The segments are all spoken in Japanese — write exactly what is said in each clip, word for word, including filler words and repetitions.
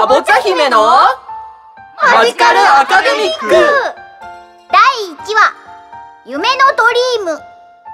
かぼちゃ姫のマジカルアカデミックだいいちわ夢のドリーム。へ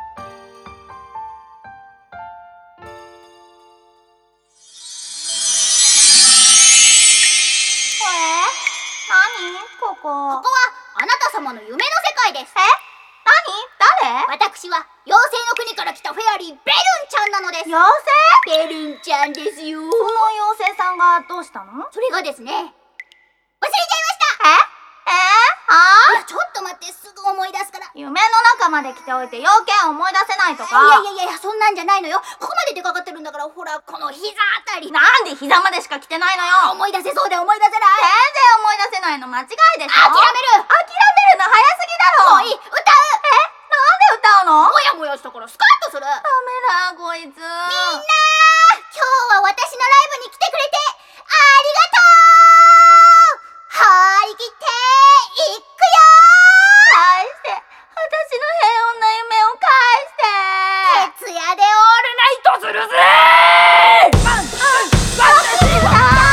え、何ここ。ここはあなた様の夢の世界です。え、何？誰？私は妖精の国から来たフェアリーベルンちゃんなのです。妖精？ベルンちゃんですよ。その妖精さんがどうしたの？それがですね、忘れちゃいました。え？えー、はぁ？いや、ちょっと待って、すぐ思い出すから。夢の中まで来ておいて要件思い出せないとか。いやいやいや、そんなんじゃないのよ。ここまで出かかってるんだから、ほら、この膝あたり。なんで膝までしか来てないのよ。思い出せそうで思い出せない。全然思い出せないの間違いでしょ。諦める。諦めるの早すぎだろ。もういい、歌う。え、なんで歌うの？もやもやしたからスカッとする。ダメだこいつ。みんな、今日は私のライブに来てくれてありがとう。張り切っていくよ。返して、私の平穏な夢を返して。徹夜でオールナイトするぜー。バンバンバンバン。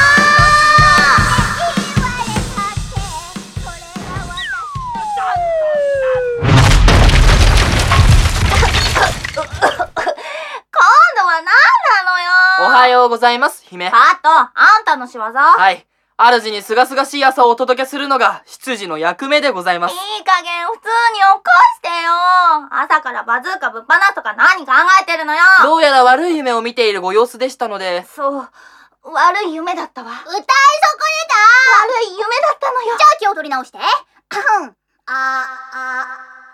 おはようございます、姫。 カット、あんたの仕業？ はい。主にすがすがしい朝をお届けするのが執事の役目でございます。 いい加減普通に起こしてよ。朝からバズーカぶっ放すとか何考えてるのよ。 どうやら悪い夢を見ているご様子でしたので。 そう、悪い夢だったわ。歌い損ねた。悪い夢だったのよ。じゃあ気を取り直して。ああ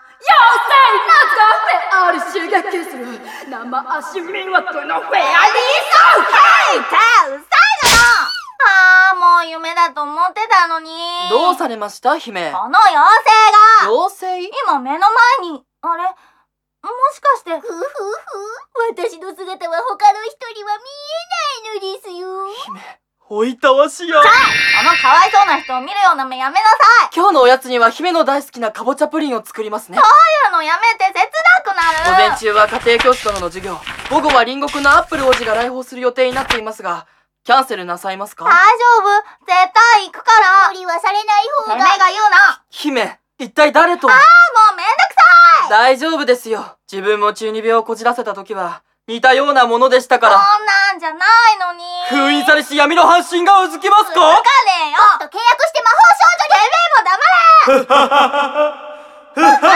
妖精夏がフェアリ刺激する生足魅惑のフェアリーソン。 ヘイってうるさいのよ。ああ、もう夢だと思ってたのに。 どうされました姫？ この妖精が。 妖精？ 今目の前に。あれ、もしかして。ふふふ、私の姿は他の人には見えないのですよ。 姫、おいたわしや。 じゃあ、そのかわいそうな人を見るような目やめなさい。 今日のおやつには姫の大好きなかぼちゃプリンを作りますね。 そういうのやめて、切なくなる。 午前中は家庭教師殿の授業、午後は隣国のアップル王子が来訪する予定になっていますが、キャンセルなさいますか？ 大丈夫、絶対行くから。無理はされない方が。てめえが言うな。 姫、一体誰と？ ああ、もうめんどくさい。 大丈夫ですよ。自分も中二病をこじらせた時は似たようなものでしたから。 そんなんじゃないのに。 封印されし闇の半身がうずきますか？ うずかねえよ。ちょっと契約して魔法少女に。てめえも黙れ。